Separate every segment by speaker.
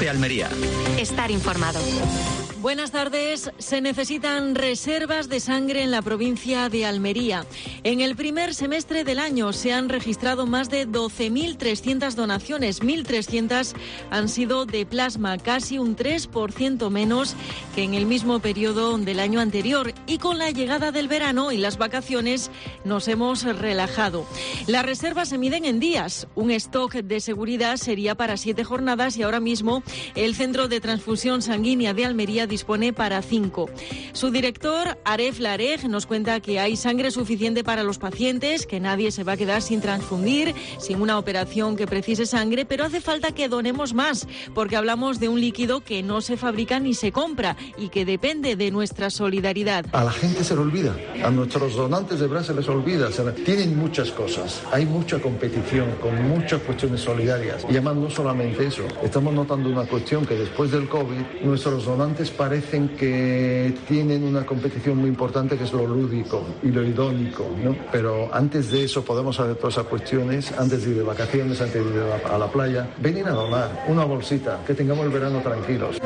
Speaker 1: de Almería.
Speaker 2: Estar informado.
Speaker 3: Buenas tardes. Se necesitan reservas de sangre en la provincia de Almería. En el primer semestre del año se han registrado más de 12.300 donaciones. 1.300 han sido de plasma, casi un 3% menos que en el mismo periodo del año anterior. Y con la llegada del verano y las vacaciones nos hemos relajado. Las reservas se miden en días. Un stock de seguridad sería para 7 jornadas y ahora mismo el Centro de Transfusión Sanguínea de Almería dispone para 5. Su director, Aref Larej, nos cuenta que hay sangre suficiente para los pacientes, que nadie se va a quedar sin transfundir, sin una operación que precise sangre, pero hace falta que donemos más, porque hablamos de un líquido que no se fabrica ni se compra y que depende de nuestra solidaridad.
Speaker 4: A la gente se le olvida, a nuestros donantes de verdad se les olvida. Tienen muchas cosas, hay mucha competición con muchas cuestiones solidarias. Y además no solamente eso, estamos notando una cuestión que después del COVID, nuestros donantes parecen que tienen una competición muy importante, que es lo lúdico y lo idónico, ¿no? Pero antes de eso podemos hacer todas esas cuestiones, antes de ir de vacaciones, antes de ir a la playa, venir a donar una bolsita, que tengamos el verano tranquilos.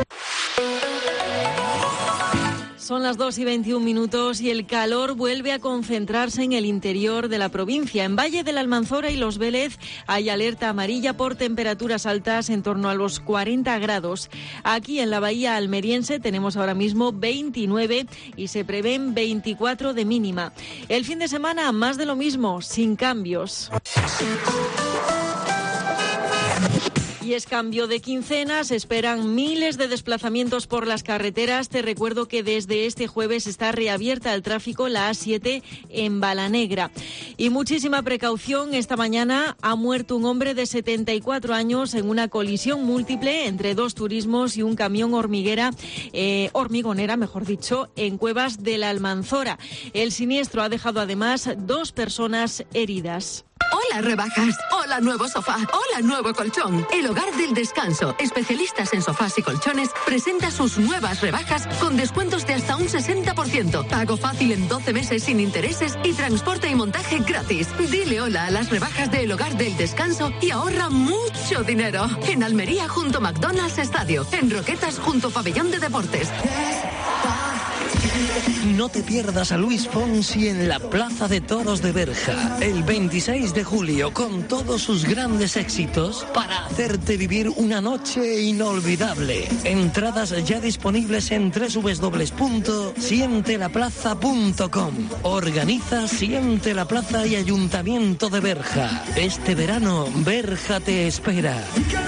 Speaker 3: Son las 2:21 y el calor vuelve a concentrarse en el interior de la provincia. En Valle de la Almanzora y Los Vélez hay alerta amarilla por temperaturas altas en torno a los 40 grados. Aquí en la bahía almeriense tenemos ahora mismo 29 y se prevén 24 de mínima. El fin de semana más de lo mismo, sin cambios. Y es cambio de quincena, se esperan miles de desplazamientos por las carreteras. Te recuerdo que desde este jueves está reabierta al tráfico la A7 en Balanegra. Y muchísima precaución, esta mañana ha muerto un hombre de 74 años en una colisión múltiple entre dos turismos y un camión hormigonera, en Cuevas de la Almanzora. El siniestro ha dejado además 2 personas heridas.
Speaker 5: Hola rebajas, hola nuevo sofá, hola nuevo colchón. El Hogar del Descanso, especialistas en sofás y colchones, presenta sus nuevas rebajas con descuentos de hasta un 60%. Pago fácil en 12 meses sin intereses y transporte y montaje gratis. Dile hola a las rebajas del Hogar del Descanso y ahorra mucho dinero. En Almería junto McDonald's Estadio, en Roquetas junto Pabellón de Deportes.
Speaker 6: No te pierdas a Luis Fonsi en la Plaza de Toros de Berja el 26 de julio con todos sus grandes éxitos para hacerte vivir una noche inolvidable. Entradas ya disponibles en www.sientelaplaza.com. Organiza Siente la Plaza y Ayuntamiento de Berja. Este verano Berja te espera.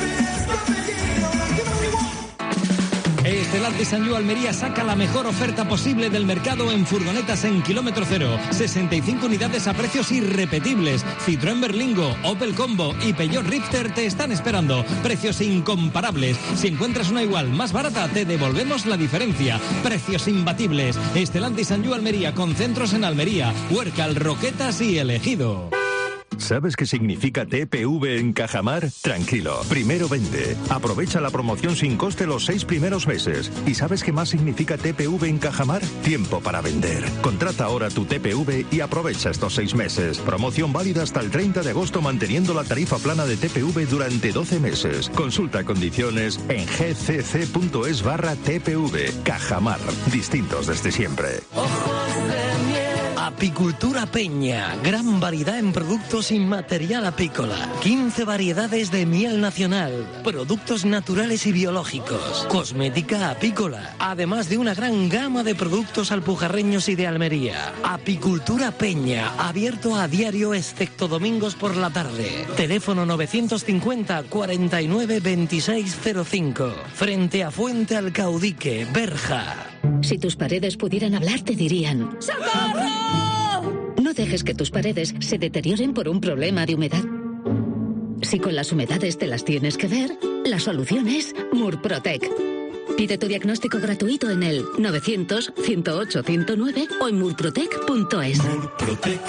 Speaker 7: Estelantis Sanyu Almería saca la mejor oferta posible del mercado en furgonetas en kilómetro cero. 65 unidades a precios irrepetibles. Citroën Berlingo, Opel Combo y Peugeot Rifter te están esperando. Precios incomparables. Si encuentras una igual más barata, te devolvemos la diferencia. Precios imbatibles. Estelantis Sanyu Almería, con centros en Almería, Huércal, Roquetas y El Ejido.
Speaker 8: ¿Sabes qué significa TPV en Cajamar? Tranquilo, primero vende. Aprovecha la promoción sin coste los 6 primeros meses. ¿Y sabes qué más significa TPV en Cajamar? Tiempo para vender. Contrata ahora tu TPV y aprovecha estos 6 meses. Promoción válida hasta el 30 de agosto manteniendo la tarifa plana de TPV durante 12 meses. Consulta condiciones en gcc.es/TPV. Cajamar, distintos desde siempre.
Speaker 6: Apicultura Peña, gran variedad en productos y material apícola, 15 variedades de miel nacional, productos naturales y biológicos, cosmética apícola, además de una gran gama de productos alpujarreños y de Almería. Apicultura Peña, abierto a diario excepto domingos por la tarde. Teléfono 950 49 2605, frente a Fuente Alcaudique, Berja.
Speaker 9: Si tus paredes pudieran hablar, te dirían: ¡socorro! No dejes que tus paredes se deterioren por un problema de humedad. Si con las humedades te las tienes que ver, la solución es Murprotec. Pide tu diagnóstico gratuito en el 900-108-109 o en murprotec.es.
Speaker 10: Murprotec.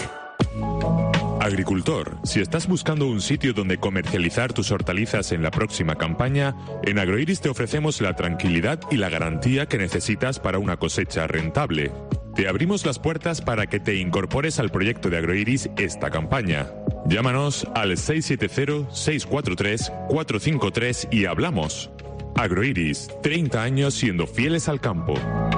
Speaker 10: Agricultor, si estás buscando un sitio donde comercializar tus hortalizas en la próxima campaña, en Agroiris te ofrecemos la tranquilidad y la garantía que necesitas para una cosecha rentable. Te abrimos las puertas para que te incorpores al proyecto de Agroiris esta campaña. Llámanos al 670-643-453 y hablamos. Agroiris, 30 años siendo fieles al campo.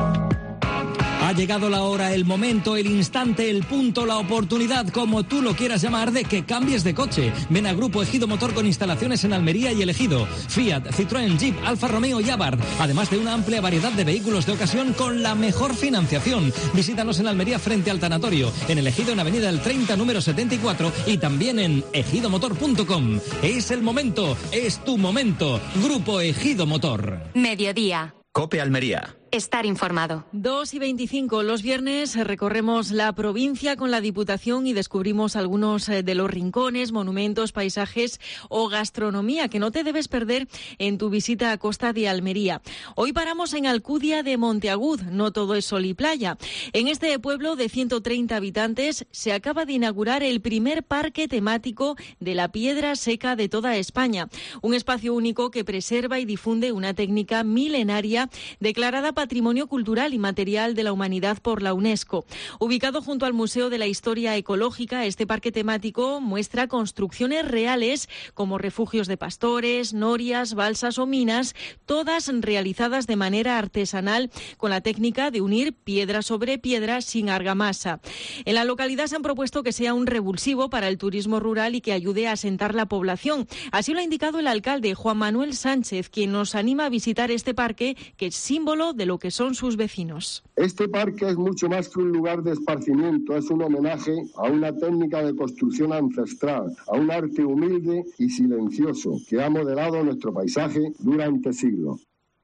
Speaker 7: Ha llegado la hora, el momento, el instante, el punto, la oportunidad, como tú lo quieras llamar, de que cambies de coche. Ven a Grupo Ejido Motor con instalaciones en Almería y El Ejido. Fiat, Citroën, Jeep, Alfa Romeo y Abarth. Además de una amplia variedad de vehículos de ocasión con la mejor financiación. Visítanos en Almería frente al Tanatorio, en El Ejido en Avenida El 30, número 74 y también en ejidomotor.com. Es el momento, es tu momento. Grupo Ejido Motor.
Speaker 1: Mediodía.
Speaker 2: COPE Almería.
Speaker 1: Estar informado.
Speaker 3: 2:25. Los viernes recorremos la provincia con la Diputación y descubrimos algunos de los rincones, monumentos, paisajes o gastronomía que no te debes perder en tu visita a Costa de Almería. Hoy paramos en Alcudia de Monteagud. No todo es sol y playa. En este pueblo de 130 habitantes se acaba de inaugurar el primer parque temático de la piedra seca de toda España. Un espacio único que preserva y difunde una técnica milenaria declarada Patrimonio Cultural y Material de la Humanidad por la UNESCO. Ubicado junto al Museo de la Historia Ecológica, este parque temático muestra construcciones reales como refugios de pastores, norias, balsas o minas, todas realizadas de manera artesanal con la técnica de unir piedra sobre piedra sin argamasa. En la localidad se han propuesto que sea un revulsivo para el turismo rural y que ayude a asentar la población. Así lo ha indicado el alcalde Juan Manuel Sánchez, quien nos anima a visitar este parque, que es símbolo de lo que son sus vecinos.
Speaker 11: Este parque es mucho más que un lugar de esparcimiento, es un homenaje a una técnica de construcción ancestral, a un arte humilde y silencioso que ha modelado nuestro paisaje durante siglos.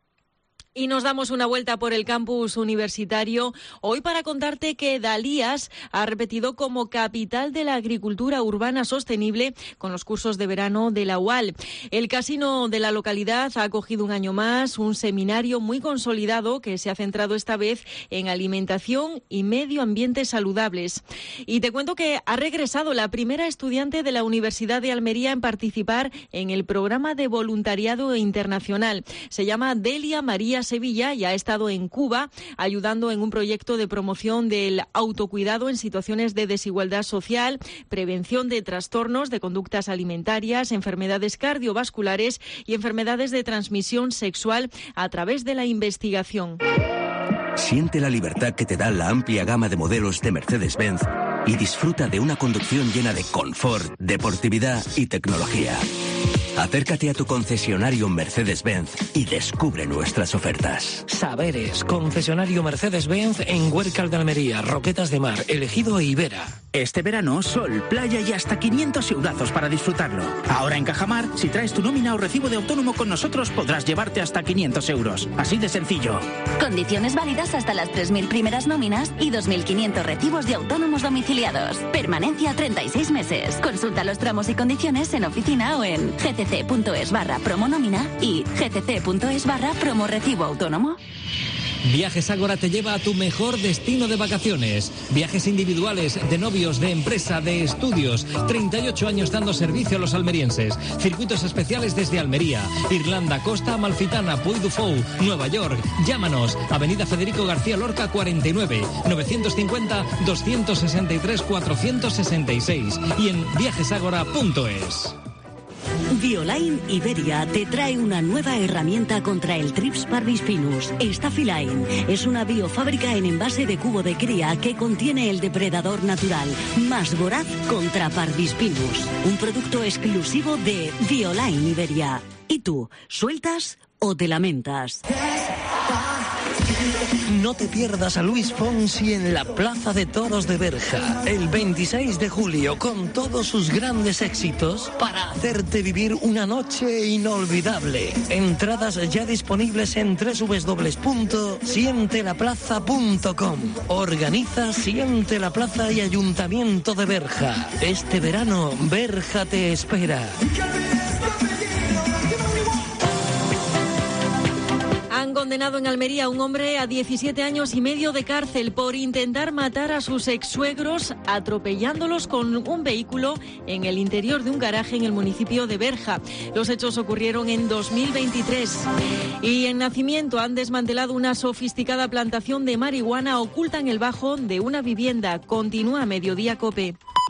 Speaker 3: Y nos damos una vuelta por el campus universitario hoy para contarte que Dalías ha repetido como capital de la agricultura urbana sostenible con los cursos de verano de la UAL. El casino de la localidad ha acogido un año más un seminario muy consolidado que se ha centrado esta vez en alimentación y medio ambiente saludables. Y te cuento que ha regresado la primera estudiante de la Universidad de Almería en participar en el programa de voluntariado internacional. Se llama Delia María Sevilla y ha estado en Cuba ayudando en un proyecto de promoción del autocuidado en situaciones de desigualdad social, prevención de trastornos de conductas alimentarias, enfermedades cardiovasculares y enfermedades de transmisión sexual a través de la investigación.
Speaker 12: Siente la libertad que te da la amplia gama de modelos de Mercedes-Benz y disfruta de una conducción llena de confort, deportividad y tecnología. Acércate a tu concesionario Mercedes-Benz y descubre nuestras ofertas.
Speaker 6: Saberes, concesionario Mercedes-Benz en Huércal de Almería, Roquetas de Mar, El Ejido e Ibera.
Speaker 13: Este verano, sol, playa y hasta 500 eurazos para disfrutarlo. Ahora en Cajamar, si traes tu nómina o recibo de autónomo con nosotros, podrás llevarte hasta 500 euros. Así de sencillo.
Speaker 14: Condiciones válidas hasta las 3.000 primeras nóminas y 2.500 recibos de autónomos domiciliados. Permanencia 36 meses. Consulta los tramos y condiciones en oficina o en gcc.es/promonómina y gcc.es/promorecibo autónomo.
Speaker 7: Viajes Ágora te lleva a tu mejor destino de vacaciones. Viajes individuales, de novios, de empresa, de estudios. 38 años dando servicio a los almerienses. Circuitos especiales desde Almería, Irlanda, Costa Amalfitana, Puy du Fou, Nueva York. Llámanos. Avenida Federico García Lorca 49, 950 263 466 y en viajesagora.es.
Speaker 15: Bioline Iberia te trae una nueva herramienta contra el Trips parvispinus. Staphyline es una biofábrica en envase de cubo de cría que contiene el depredador natural más voraz contra parvispinus. Un producto exclusivo de Bioline Iberia. ¿Y tú, sueltas o te lamentas?
Speaker 6: No te pierdas a Luis Fonsi en la Plaza de Toros de Berja el 26 de julio con todos sus grandes éxitos para hacerte vivir una noche inolvidable. Entradas ya disponibles en www.sientelaplaza.com. Organiza Siente la Plaza y Ayuntamiento de Berja. Este verano Berja te espera.
Speaker 3: Han condenado en Almería a un hombre a 17 años y medio de cárcel por intentar matar a sus ex-suegros atropellándolos con un vehículo en el interior de un garaje en el municipio de Berja. Los hechos ocurrieron en 2023. Y en Nacimiento han desmantelado una sofisticada plantación de marihuana oculta en el bajo de una vivienda. Continúa Mediodía COPE.